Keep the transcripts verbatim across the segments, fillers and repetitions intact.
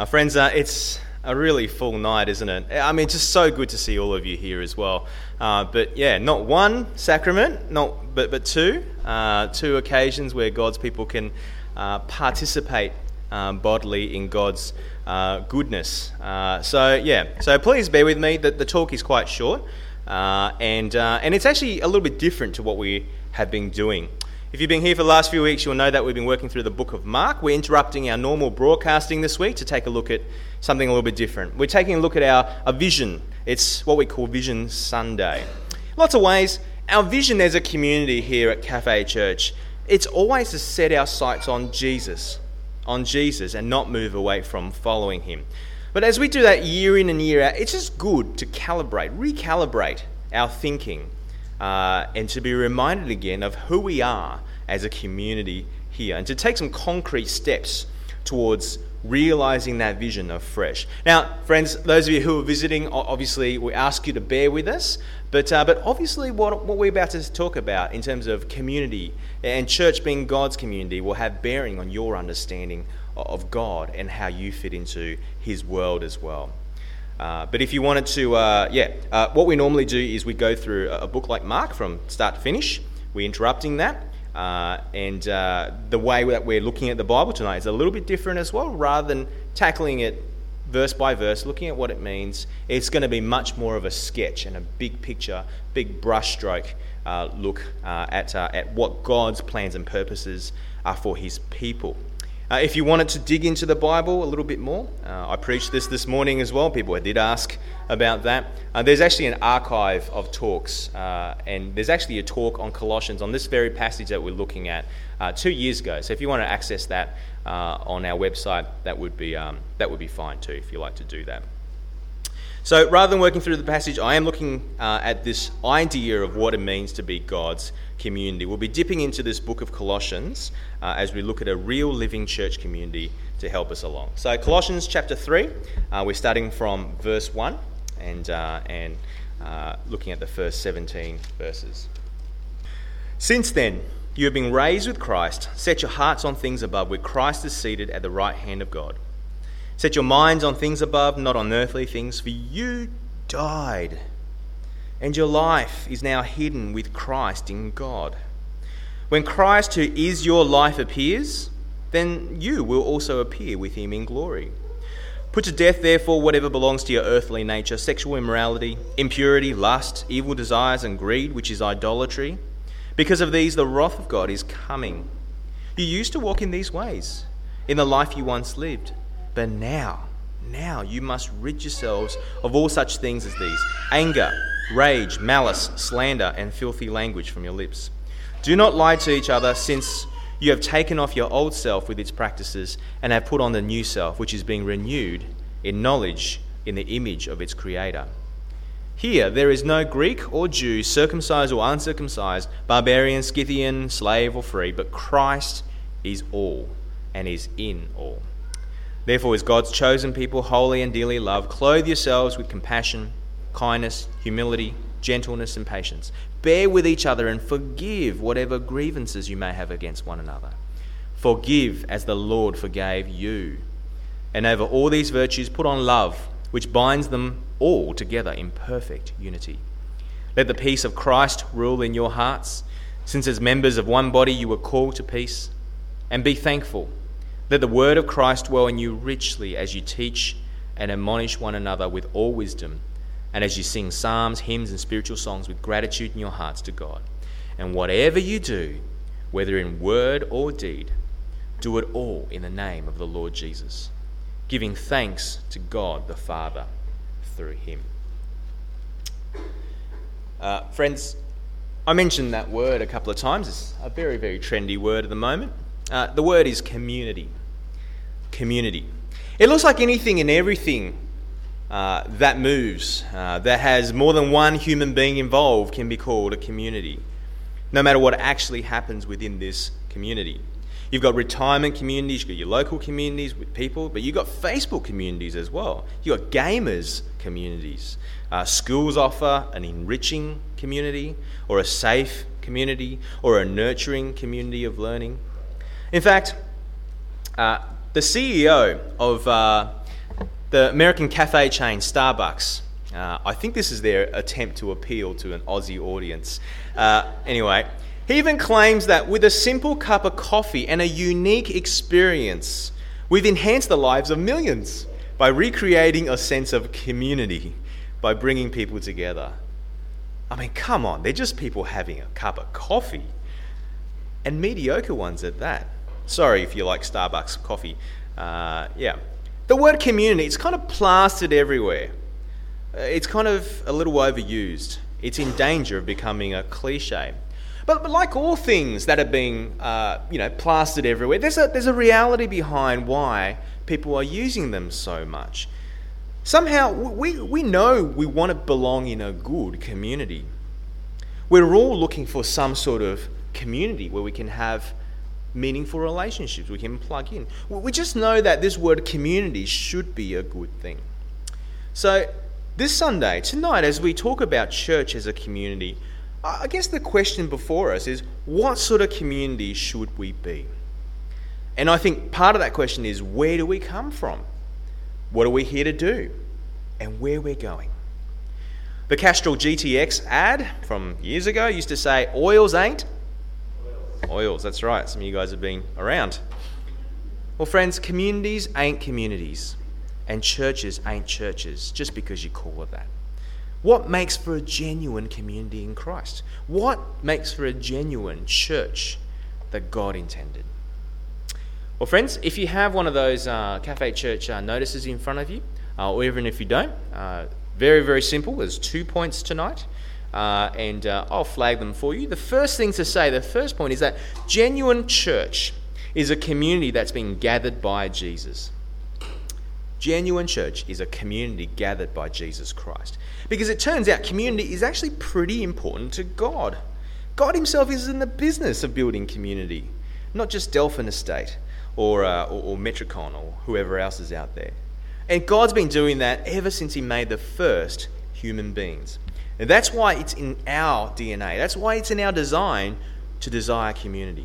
Uh, friends, uh, it's a really full night, isn't it? I mean, just so good to see all of you here as well. Uh, but yeah, not one sacrament, not but but two, uh, two occasions where God's people can uh, participate um, bodily in God's uh, goodness. Uh, so yeah, so please bear with me that the talk is quite short, uh, and uh, and it's actually a little bit different to what we have been doing. If you've been here for the last few weeks, you'll know that we've been working through the book of Mark. We're interrupting our normal broadcasting this week to take a look at something a little bit different. We're taking a look at our, our vision. It's what we call Vision Sunday. Lots of ways, our vision as a community here at Cafe Church, it's always to set our sights on Jesus, on Jesus, and not move away from following him. But as we do that year in and year out, it's just good to calibrate, recalibrate our thinking. Uh, and to be reminded again of who we are as a community here, and to take some concrete steps towards realising that vision afresh. Now, friends, those of you who are visiting, obviously we ask you to bear with us, but uh, but obviously what, what we're about to talk about in terms of community and church being God's community will have bearing on your understanding of God and how you fit into his world as well. Uh, but if you wanted to, uh, yeah, uh, what we normally do is we go through a book like Mark from start to finish. We're interrupting that. Uh, and uh, the way that we're looking at the Bible tonight is a little bit different as well. Rather than tackling it verse by verse, looking at what it means, it's going to be much more of a sketch and a big picture, big brushstroke uh, look uh, at, uh, at what God's plans and purposes are for his people. Uh, if you wanted to dig into the Bible a little bit more, uh, I preached this this morning as well. People did ask about that. Uh, there's actually an archive of talks, uh, and there's actually a talk on Colossians on this very passage that we're looking at uh, two years ago. So if you want to access that uh, on our website, that would be um, that would be fine too, if you like to do that. So rather than working through the passage, I am looking uh, at this idea of what it means to be God's community. We'll be dipping into this book of Colossians uh, as we look at a real living church community to help us along. So Colossians chapter three, uh, we're starting from verse one and, uh, and uh, looking at the first seventeen verses. Since then, you have been raised with Christ. Set your hearts on things above, where Christ is seated at the right hand of God. Set your minds on things above, not on earthly things, for you died, and your life is now hidden with Christ in God. When Christ, who is your life, appears, then you will also appear with him in glory. Put to death, therefore, whatever belongs to your earthly nature: sexual immorality, impurity, lust, evil desires, and greed, which is idolatry. Because of these, the wrath of God is coming. You used to walk in these ways, in the life you once lived. But now, now you must rid yourselves of all such things as these: anger, rage, malice, slander, and filthy language from your lips. Do not lie to each other, since you have taken off your old self with its practices and have put on the new self, which is being renewed in knowledge in the image of its creator. Here there is no Greek or Jew, circumcised or uncircumcised, barbarian, Scythian, slave or free, but Christ is all and is in all. Therefore, as God's chosen people, holy and dearly loved, clothe yourselves with compassion, kindness, humility, gentleness, and patience. Bear with each other and forgive whatever grievances you may have against one another. Forgive as the Lord forgave you. And over all these virtues put on love, which binds them all together in perfect unity. Let the peace of Christ rule in your hearts, since as members of one body you were called to peace. And be thankful. Let the word of Christ dwell in you richly as you teach and admonish one another with all wisdom, and as you sing psalms, hymns, and spiritual songs with gratitude in your hearts to God. And whatever you do, whether in word or deed, do it all in the name of the Lord Jesus, giving thanks to God the Father through him. Uh, friends, I mentioned that word a couple of times. It's a very, very trendy word at the moment. Uh, the word is community. Community. It looks like anything and everything uh, that moves, uh, that has more than one human being involved, can be called a community, no matter what actually happens within this community. You've got retirement communities, you've got your local communities with people, but you've got Facebook communities as well. You've got gamers communities. Uh, schools offer an enriching community, or a safe community, or a nurturing community of learning. In fact, uh, the C E O of uh, The American cafe chain Starbucks. Uh, I think this is their attempt to appeal to an Aussie audience. Uh, anyway, he even claims that with a simple cup of coffee and a unique experience, we've enhanced the lives of millions by recreating a sense of community, by bringing people together. I mean, come on, they're just people having a cup of coffee, and mediocre ones at that. Sorry if you like Starbucks coffee. Uh, yeah. The word community, it's kind of plastered everywhere. It's kind of a little overused. It's in danger of becoming a cliche. But, but like all things that are being, uh, you know, plastered everywhere, there's a, there's a reality behind why people are using them so much. Somehow, we, we know we want to belong in a good community. We're all looking for some sort of community where we can have meaningful relationships, we can plug in. We just know that this word community should be a good thing. So this Sunday, tonight, as we talk about church as a community, I guess the question before us is, what sort of community should we be? And I think part of that question is, where do we come from? What are we here to do? And where we're going? The Castrol G T X ad from years ago used to say, oils ain't? Oils. Oils, that's right. Some of you guys have been around. Well, friends, communities ain't communities. And churches ain't churches just because you call it that. What makes for a genuine community in Christ? What makes for a genuine church that God intended? Well, friends, if you have one of those uh, Cafe Church uh, notices in front of you, uh, or even if you don't, uh, very, very simple. There's two points tonight, uh, and uh, I'll flag them for you. The first thing to say, the first point is that genuine church is a community that's been gathered by Jesus. Genuine church is a community gathered by Jesus Christ. Because it turns out community is actually pretty important to God. God himself is in the business of building community, not just Delphin Estate or, uh, or, or Metricon or whoever else is out there. And God's been doing that ever since he made the first human beings. And that's why it's in our D N A. That's why it's in our design to desire community.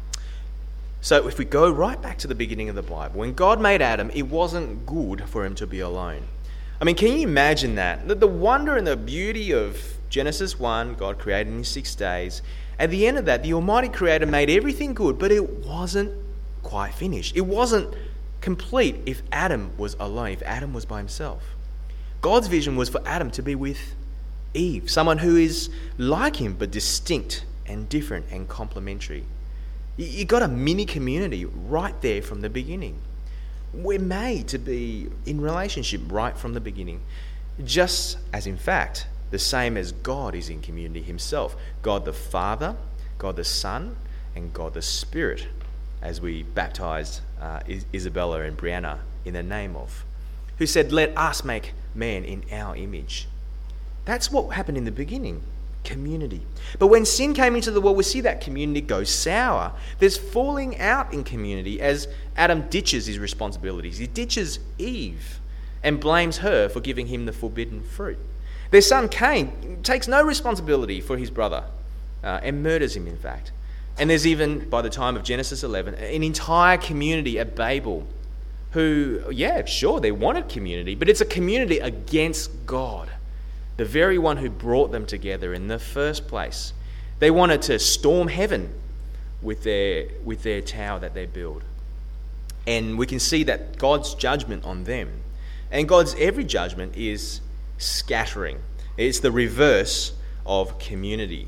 So if we go right back to the beginning of the Bible, when God made Adam, it wasn't good for him to be alone. I mean, can you imagine that? The, the wonder and the beauty of Genesis one, God created in six days. At the end of that, the Almighty Creator made everything good, but it wasn't quite finished. It wasn't complete if Adam was alone, if Adam was by himself. God's vision was for Adam to be with Eve, someone who is like him, but distinct and different and complementary. You got a mini community right there from the beginning. We're made to be in relationship right from the beginning. Just as, in fact, the same as God is in community himself. God the Father, God the Son, and God the Spirit, as we baptized uh, Isabella and Brianna in the name of, who said, let us make man in our image. That's what happened in the beginning. Community. But when sin came into the world, we see that community go sour. There's falling out in community as Adam ditches his responsibilities. He ditches Eve and blames her for giving him the forbidden fruit. Their son Cain takes no responsibility for his brother uh, and murders him, in fact. And there's even, by the time of Genesis eleven, an entire community at Babel who, yeah, sure, they wanted community, but it's a community against God. The very one who brought them together in the first place. They wanted to storm heaven with their with their tower that they build. And we can see that God's judgment on them, and God's every judgment, is scattering. It's the reverse of community.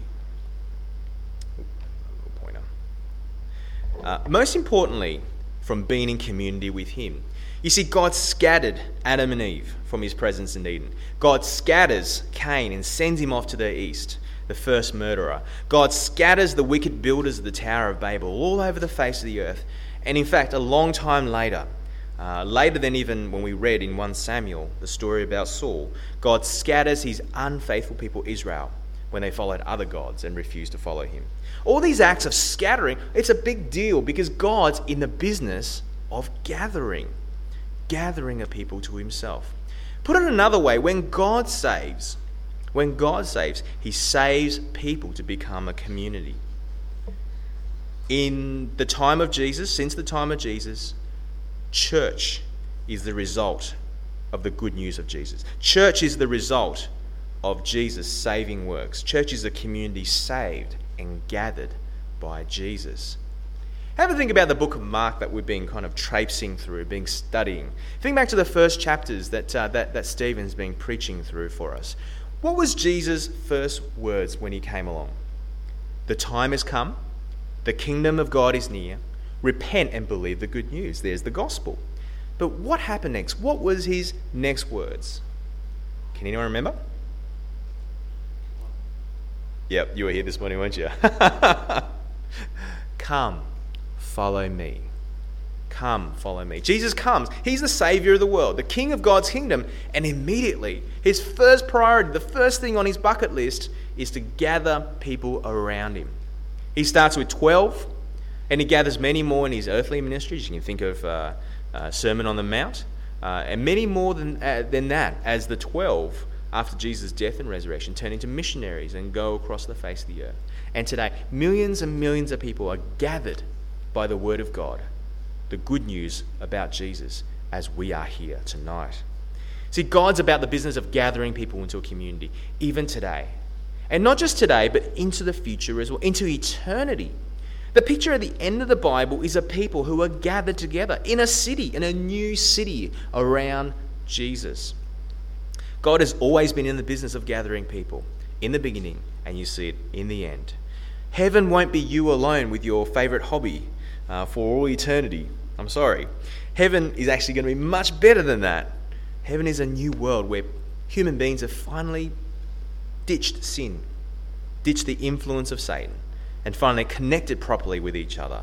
Pointer. Uh, most importantly, from being in community with him, you see, God scattered Adam and Eve from his presence in Eden. God scatters Cain and sends him off to the east, the first murderer. God scatters the wicked builders of the Tower of Babel all over the face of the earth. And in fact, a long time later, uh, later than even when we read in First Samuel, the story about Saul, God scatters his unfaithful people Israel when they followed other gods and refused to follow him. All these acts of scattering, it's a big deal because God's in the business of gathering. Gathering a people to himself. Put it another way, when God saves, when God saves, he saves people to become a community. In the time of Jesus, since the time of Jesus, church is the result of the good news of Jesus. Church is the result of Jesus' saving works. Church is a community saved and gathered by Jesus. Have a think about the book of Mark that we've been kind of traipsing through, been studying. Think back to the first chapters that, uh, that, that Stephen's been preaching through for us. What was Jesus' first words when he came along? The time has come. The kingdom of God is near. Repent and believe the good news. There's the gospel. But what happened next? What was his next words? Can anyone remember? Yep, you were here this morning, weren't you? Come, follow me. Come, follow me. Jesus comes. He's the Savior of the world, the King of God's kingdom. And immediately, his first priority, the first thing on his bucket list, is to gather people around him. He starts with twelve, and he gathers many more in his earthly ministries. You can think of uh, uh, Sermon on the Mount, uh, and many more than, uh, than that, as the twelve, after Jesus' death and resurrection, turn into missionaries and go across the face of the earth. And today, millions and millions of people are gathered by the word of God, the good news about Jesus, as we are here tonight. See, God's about the business of gathering people into a community, even today. And not just today, but into the future as well, into eternity. The picture at the end of the Bible is a people who are gathered together in a city, in a new city around Jesus. God has always been in the business of gathering people in the beginning, and you see it in the end. Heaven won't be you alone with your favourite hobby uh, for all eternity. I'm sorry. Heaven is actually going to be much better than that. Heaven is a new world where human beings have finally ditched sin, ditched the influence of Satan, and finally connected properly with each other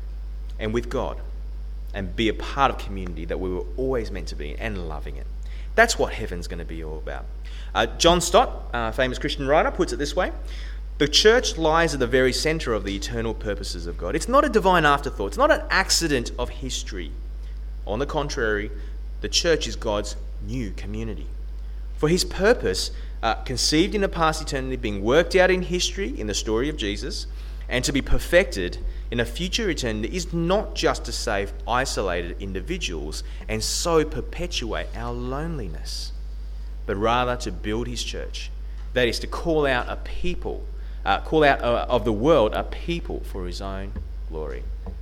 and with God, and be a part of community that we were always meant to be and loving it. That's what heaven's going to be all about. Uh, John Stott, a famous Christian writer, puts it this way: the church lies at the very centre of the eternal purposes of God. It's not a divine afterthought. It's not an accident of history. On the contrary, the church is God's new community. For his purpose, uh, conceived in a past eternity, being worked out in history in the story of Jesus, and to be perfected in a future eternity, is not just to save isolated individuals and so perpetuate our loneliness, but rather to build his church. That is, to call out a people, uh, call out uh, of the world a people for his own glory.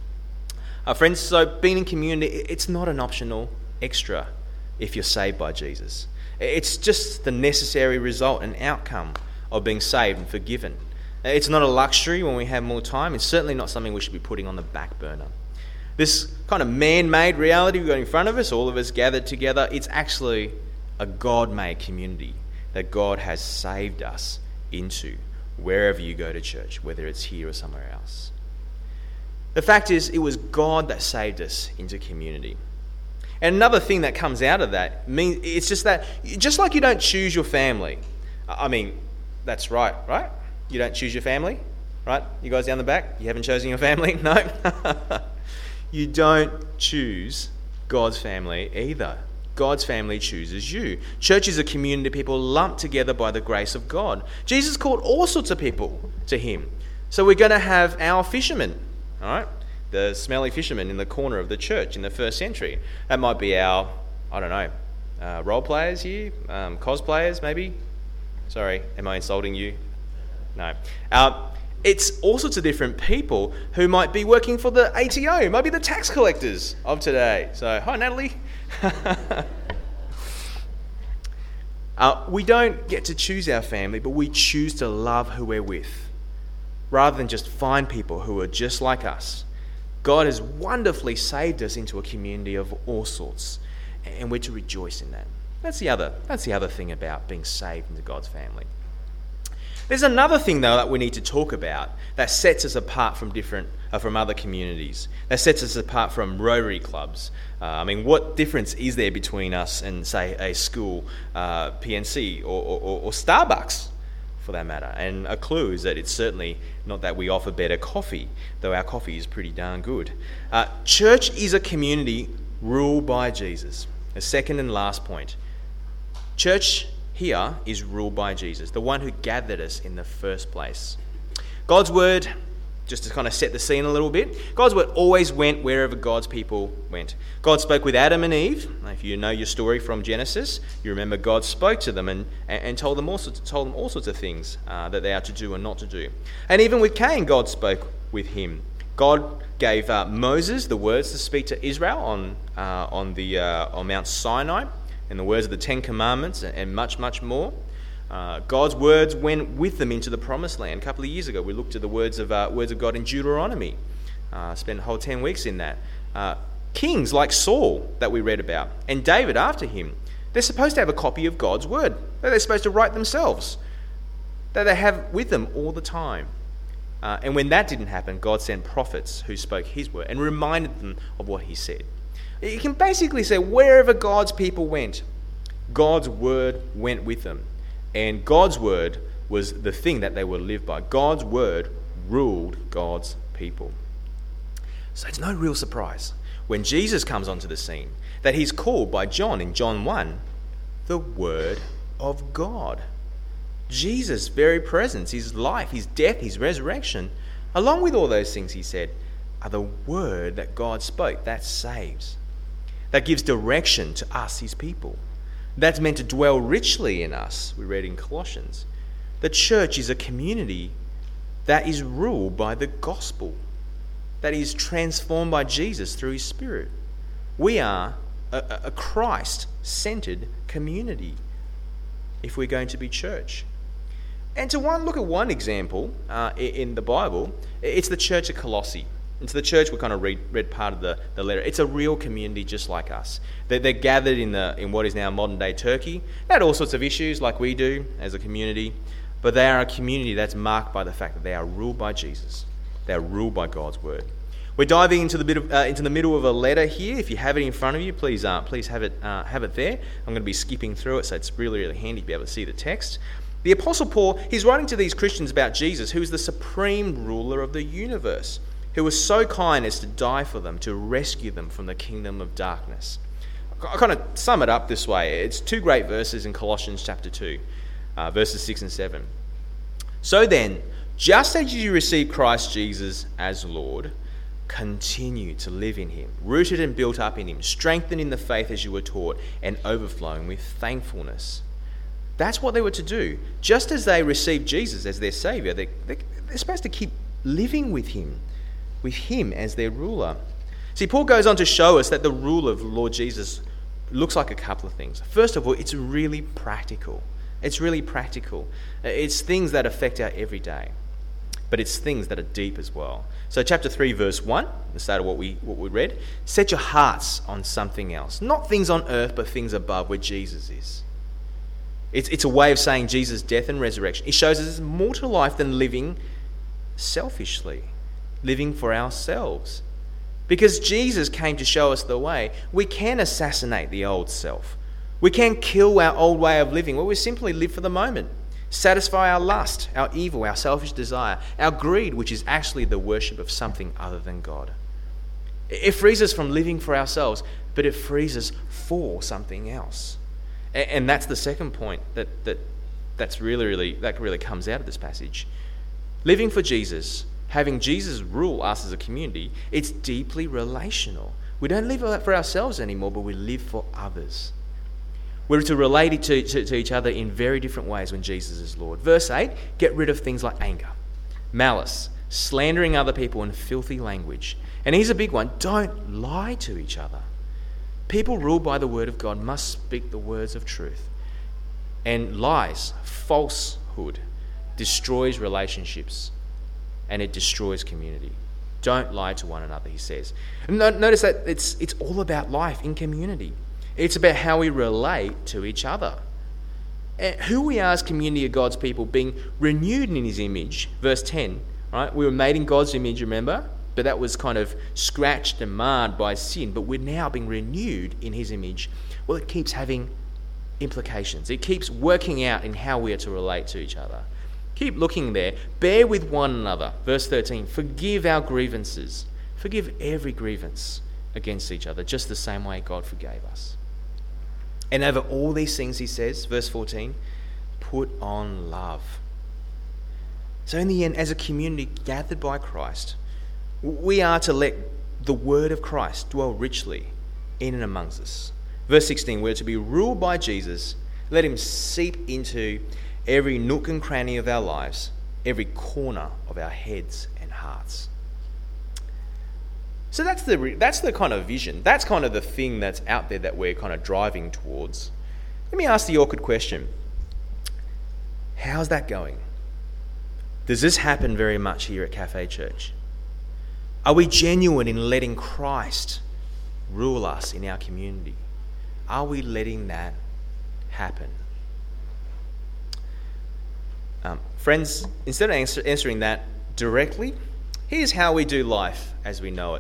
Uh, friends, so being in community, it's not an optional extra if you're saved by Jesus. It's just the necessary result and outcome of being saved and forgiven. It's not a luxury when we have more time. It's certainly not something we should be putting on the back burner. This kind of man-made reality we've got in front of us, all of us gathered together, it's actually a God-made community that God has saved us into, wherever you go to church, whether it's here or somewhere else. The fact is, it was God that saved us into community. And another thing that comes out of that, means it's just that, just like you don't choose your family. I mean, that's right, right? You don't choose your family, right? You guys down the back, you haven't chosen your family? No? You don't choose God's family either. God's family chooses you. Church is a community of people lumped together by the grace of God. Jesus called all sorts of people to him. So we're going to have our fishermen, all right? The smelly fishermen in the corner of the church in the first century. That might be our, I don't know, uh, role players here, um, cosplayers maybe. Sorry, am I insulting you? No. Uh, it's all sorts of different people who might be working for the A T O, might be the tax collectors of today. So, hi Natalie. uh, we don't get to choose our family, but we choose to love who we're with, rather than just find people who are just like us. God has wonderfully saved us into a community of all sorts, and we're to rejoice in that. That's the other, that's the other thing about being saved into God's family. There's another thing, though, that we need to talk about that sets us apart from different, uh, from other communities, that sets us apart from Rotary clubs. Uh, I mean, what difference is there between us and, say, a school, uh, P N C, or, or, or Starbucks, for that matter? And a clue is that it's certainly not that we offer better coffee, though our coffee is pretty darn good. Uh, church is a community ruled by Jesus. The second and last point. Church here is ruled by Jesus, the one who gathered us in the first place. God's word Just to kind of set the scene a little bit, God's word always went wherever God's people went. God spoke with Adam and Eve. If you know your story from Genesis, you remember God spoke to them and, and told them all sorts, told them all sorts of things uh, that they are to do and not to do. And even with Cain, God spoke with him. God gave uh, Moses the words to speak to Israel on uh, on the uh, on Mount Sinai, and the words of the Ten Commandments, and, and much, much more. Uh, God's words went with them into the Promised Land. A couple of years ago, we looked at the words of uh, words of God in Deuteronomy. Uh, spent a whole ten weeks in that. Uh, kings like Saul that we read about, and David after him, they're supposed to have a copy of God's word that they're supposed to write themselves, that they have with them all the time. Uh, and when that didn't happen, God sent prophets who spoke his word and reminded them of what he said. You can basically say wherever God's people went, God's word went with them. And God's word was the thing that they would live by. God's word ruled God's people. So it's no real surprise when Jesus comes onto the scene that he's called by John in John one, the Word of God. Jesus' very presence, his life, his death, his resurrection, along with all those things he said, are the word that God spoke that saves, that gives direction to us, his people. That's meant to dwell richly in us, we read in Colossians. The church is a community that is ruled by the gospel, that is transformed by Jesus through his Spirit. We are a, a Christ-centered community if we're going to be church. And to one look at one example uh, in the Bible, it's the church of Colossae. It's the church we kind of read, read part of the, the letter. It's a real community just like us. They're, they're gathered in the in what is now modern-day Turkey. They had all sorts of issues like we do as a community, but they are a community that's marked by the fact that they are ruled by Jesus. They are ruled by God's word. We're diving into the bit of, uh, into the middle of a letter here. If you have it in front of you, please uh, please have it uh, have it there. I'm going to be skipping through it, so it's really, really handy to be able to see the text. The Apostle Paul, he's writing to these Christians about Jesus, who is the supreme ruler of the universe, who was so kind as to die for them, to rescue them from the kingdom of darkness. I kind of sum it up this way. It's two great verses in Colossians chapter two, uh, verses six and seven. So then, just as you received Christ Jesus as Lord, continue to live in him, rooted and built up in him, strengthened in the faith as you were taught, and overflowing with thankfulness. That's what they were to do. Just as they received Jesus as their Saviour, they, they, they're supposed to keep living with him, with him as their ruler. See, Paul goes on to show us that the rule of Lord Jesus looks like a couple of things. First of all, it's really practical. It's really practical. It's things that affect our everyday, but it's things that are deep as well. So chapter three, verse one, the start of what we what we read, set your hearts on something else. Not things on earth, but things above where Jesus is. It's, it's a way of saying Jesus' death and resurrection. It shows us there's more to life than living selfishly, living for ourselves. Because Jesus came to show us the way. We can assassinate the old self. We can kill our old way of living, where we simply live for the moment. Satisfy our lust, our evil, our selfish desire, our greed, which is actually the worship of something other than God. It frees us from living for ourselves, but it frees us for something else. And that's the second point that, that that's really, really that really comes out of this passage. Living for Jesus, having Jesus rule us as a community, it's deeply relational. We don't live for ourselves anymore, but we live for others. We're to relate to, to, to each other in very different ways when Jesus is Lord. Verse eight, get rid of things like anger, malice, slandering other people, and filthy language. And here's a big one, don't lie to each other. People ruled by the word of God must speak the words of truth. And lies, falsehood, destroys relationships, and it destroys community. Don't lie to one another, he says. And notice that it's it's all about life in community. It's about how we relate to each other. And who we are as community of God's people, being renewed in his image. Verse ten, right? We were made in God's image, remember? But that was kind of scratched and marred by sin. But we're now being renewed in his image. Well, it keeps having implications. It keeps working out in how we are to relate to each other. Keep looking there. Bear with one another. Verse thirteen, forgive our grievances. Forgive every grievance against each other, just the same way God forgave us. And over all these things, he says, verse fourteen, put on love. So in the end, as a community gathered by Christ, we are to let the word of Christ dwell richly in and amongst us. Verse sixteen, we're to be ruled by Jesus. Let him seep into every nook and cranny of our lives, every corner of our heads and hearts. So that's the that's the kind of vision. That's kind of the thing that's out there that we're kind of driving towards. Let me ask the awkward question. How's that going? Does this happen very much here at Cafe Church? Are we genuine in letting Christ rule us in our community? Are we letting that happen? Um, friends, instead of answer, answering that directly, here's how we do life as we know it.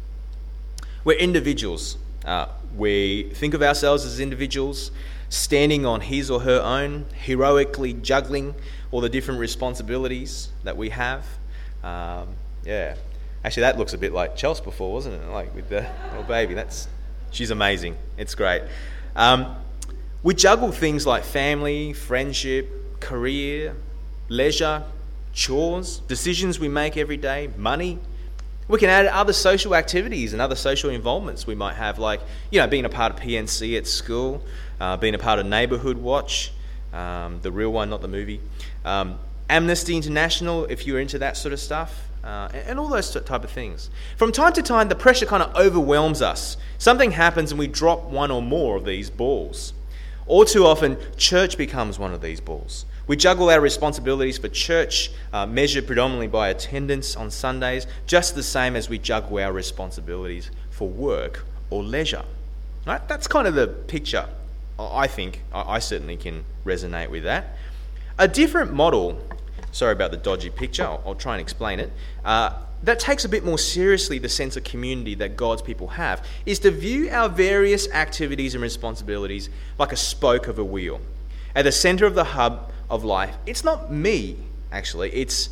We're individuals. Uh, we think of ourselves as individuals, standing on his or her own, heroically juggling all the different responsibilities that we have. Um, yeah. Actually, that looks a bit like Chelsea before, wasn't it? Like with the little baby. That's she's amazing. It's great. Um, we juggle things like family, friendship, career, leisure, chores, decisions we make every day, money. We can add other social activities and other social involvements we might have, like, you know, being a part of P N C at school, uh, being a part of Neighbourhood Watch, um, the real one, not the movie, um, Amnesty International, if you're into that sort of stuff, uh, and, and all those type of things. From time to time, the pressure kind of overwhelms us. Something happens and we drop one or more of these balls. All too often, church becomes one of these balls. We juggle our responsibilities for church, uh, measured predominantly by attendance on Sundays, just the same as we juggle our responsibilities for work or leisure. Right? That's kind of the picture, I think. I certainly can resonate with that. A different model, sorry about the dodgy picture, I'll, I'll try and explain it, uh, that takes a bit more seriously the sense of community that God's people have, is to view our various activities and responsibilities like a spoke of a wheel. At the centre of the hub of life, it's not me, actually, it's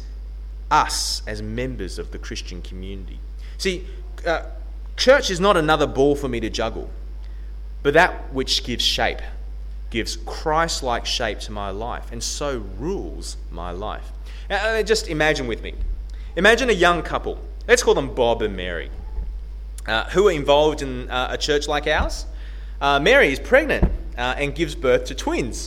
us as members of the Christian community. See, uh, church is not another ball for me to juggle, but that which gives shape, gives Christ-like shape to my life, and so rules my life. Now, just imagine with me. Imagine a young couple, let's call them Bob and Mary, uh, who are involved in uh, a church like ours. Uh, Mary is pregnant uh, and gives birth to twins.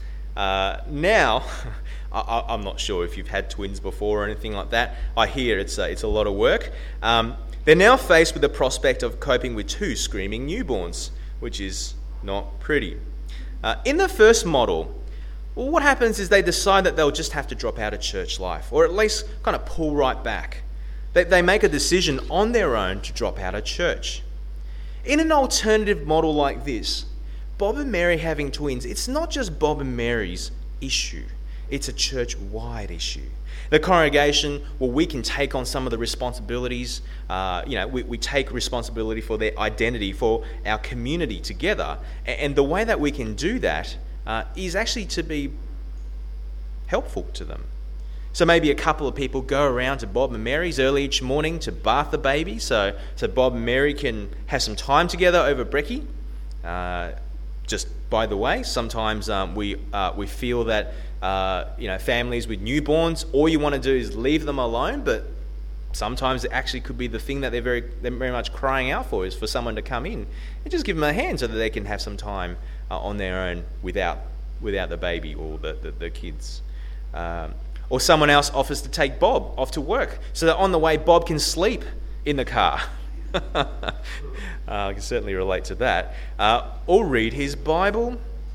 Uh, now, I, I'm not sure if you've had twins before or anything like that. I hear it's a, it's a lot of work. Um, they're now faced with the prospect of coping with two screaming newborns, which is not pretty. Uh, in the first model, well, what happens is they decide that they'll just have to drop out of church life, or at least kind of pull right back. They, they make a decision on their own to drop out of church. In an alternative model like this, Bob and Mary having twins, it's not just Bob and Mary's issue. It's a church-wide issue. The congregation, well, we can take on some of the responsibilities. Uh, you know, we, we take responsibility for their identity, for our community together. And the way that we can do that uh, is actually to be helpful to them. So maybe a couple of people go around to Bob and Mary's early each morning to bath the baby, so, so Bob and Mary can have some time together over brekkie. Uh, Just by the way, sometimes um, we uh, we feel that uh, you know families with newborns, all you want to do is leave them alone, but sometimes it actually could be the thing that they're very they're very much crying out for is for someone to come in and just give them a hand so that they can have some time uh, on their own without without the baby or the the, the kids. Um, or someone else offers to take Bob off to work so that on the way Bob can sleep in the car. uh, I can certainly relate to that. Uh, or read his Bible,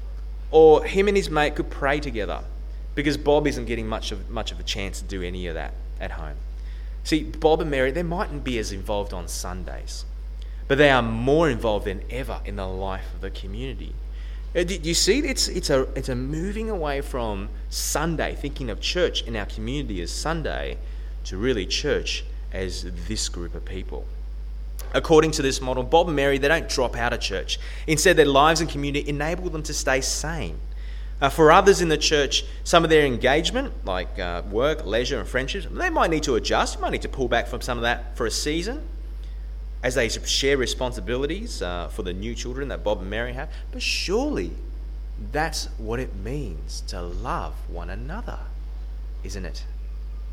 or him and his mate could pray together, because Bob isn't getting much of much of a chance to do any of that at home. See, Bob and Mary, they mightn't be as involved on Sundays, but they are more involved than ever in the life of the community. Uh, do you see? It's it's a it's a moving away from Sunday, thinking of church in our community as Sunday, to really church as this group of people. According to this model, Bob and Mary, they don't drop out of church. Instead, their lives and community enable them to stay sane. Uh, for others in the church, some of their engagement, like uh, work, leisure and friendships, they might need to adjust. You might need to pull back from some of that for a season as they share responsibilities uh, for the new children that Bob and Mary have. But surely that's what it means to love one another, isn't it?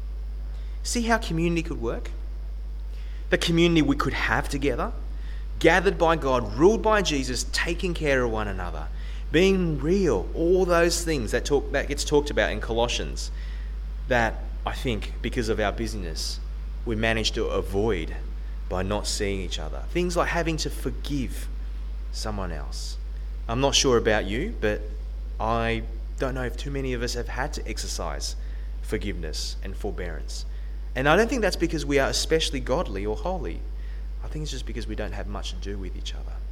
See how community could work? The community we could have together, gathered by God, ruled by Jesus, taking care of one another, being real, all those things that talk that gets talked about in Colossians, that I think because of our busyness we manage to avoid by not seeing each other. Things like having to forgive someone else. I'm not sure about you, but I don't know if too many of us have had to exercise forgiveness and forbearance. And I don't think that's because we are especially godly or holy. I think it's just because we don't have much to do with each other.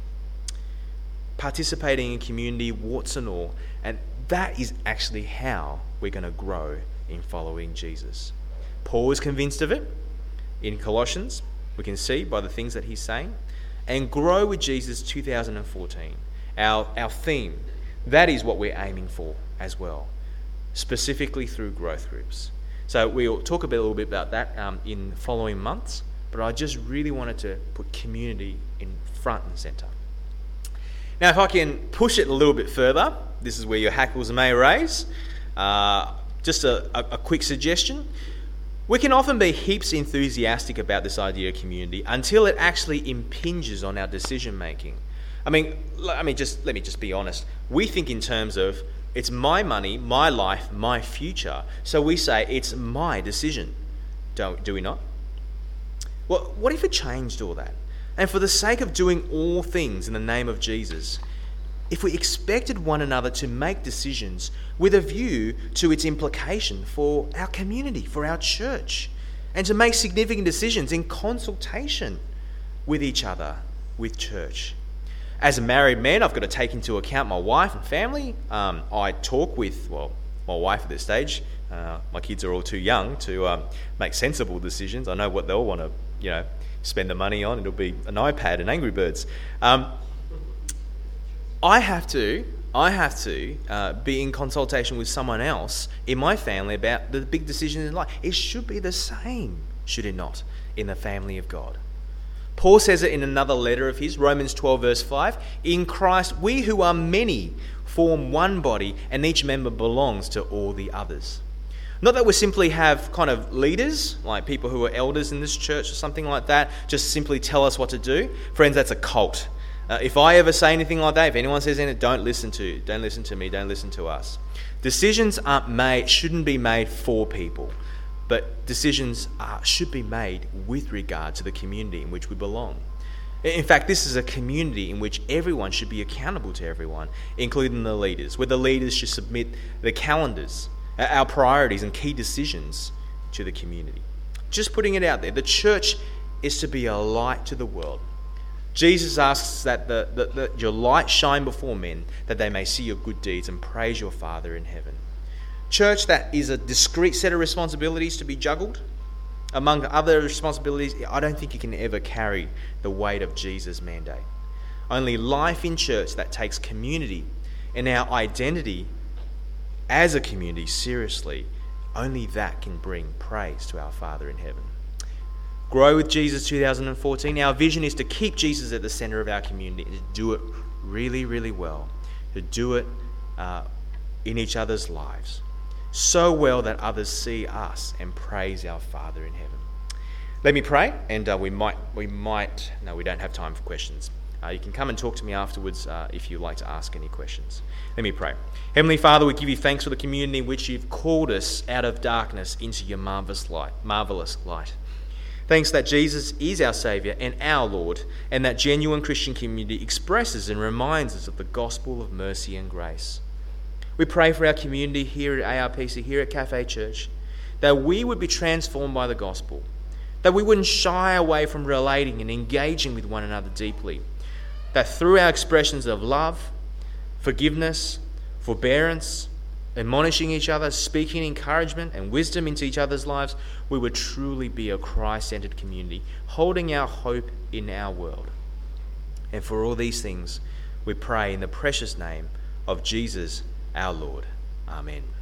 Participating in community, warts and all, and that is actually how we're going to grow in following Jesus. Paul was convinced of it in Colossians. We can see by the things that he's saying. And grow with Jesus two thousand fourteen. Our, our theme, that is what we're aiming for as well, specifically through growth groups. So we'll talk a, bit, a little bit about that um, in following months, but I just really wanted to put community in front and centre. Now, if I can push it a little bit further, this is where your hackles may raise. Uh, just a, a, a quick suggestion. We can often be heaps enthusiastic about this idea of community until it actually impinges on our decision making. I mean, I mean, just let me just be honest. We think in terms of it's my money, my life, my future. So we say it's my decision. Do, do we not? Well, what if it changed all that? And for the sake of doing all things in the name of Jesus, if we expected one another to make decisions with a view to its implication for our community, for our church, and to make significant decisions in consultation with each other, with church. As a married man, I've got to take into account my wife and family. Um, I talk with, well, my wife at this stage. Uh, my kids are all too young to um, make sensible decisions. I know what they'll want to, you know, spend the money on. It'll be an iPad and Angry Birds. Um, I have to, I have to uh, be in consultation with someone else in my family about the big decisions in life. It should be the same, should it not, in the family of God? Paul says it in another letter of his, Romans twelve verse five, in Christ we who are many form one body and each member belongs to all the others. Not that we simply have kind of leaders, like people who are elders in this church or something like that, just simply tell us what to do. Friends, that's a cult. Uh, if I ever say anything like that, if anyone says anything, don't listen to, don't listen to me, don't listen to us. Decisions aren't made, shouldn't be made for people. But decisions are, should be made with regard to the community in which we belong. In fact, this is a community in which everyone should be accountable to everyone, including the leaders, where the leaders should submit the calendars, our priorities and key decisions to the community. Just putting it out there, the church is to be a light to the world. Jesus asks that the, the, the, your light shine before men, that they may see your good deeds and praise your Father in heaven. Church, that is a discrete set of responsibilities to be juggled. Among other responsibilities, I don't think you can ever carry the weight of Jesus' mandate. Only life in church that takes community and our identity as a community seriously, only that can bring praise to our Father in heaven. Grow with Jesus two thousand fourteen. Our vision is to keep Jesus at the centre of our community and to do it really, really well. To do it uh, in each other's lives. So well that others see us and praise our Father in heaven. Let me pray, and uh, we might, we might, no, we don't have time for questions. Uh, you can come and talk to me afterwards uh, if you'd like to ask any questions. Let me pray. Heavenly Father, we give you thanks for the community in which you've called us out of darkness into your marvelous light. Marvelous light. Thanks that Jesus is our Saviour and our Lord, and that genuine Christian community expresses and reminds us of the gospel of mercy and grace. We pray for our community here at A R P C, here at Cafe Church, that we would be transformed by the gospel, that we wouldn't shy away from relating and engaging with one another deeply, that through our expressions of love, forgiveness, forbearance, admonishing each other, speaking encouragement and wisdom into each other's lives, we would truly be a Christ-centered community, holding our hope in our world. And for all these things, we pray in the precious name of Jesus, our Lord. Amen.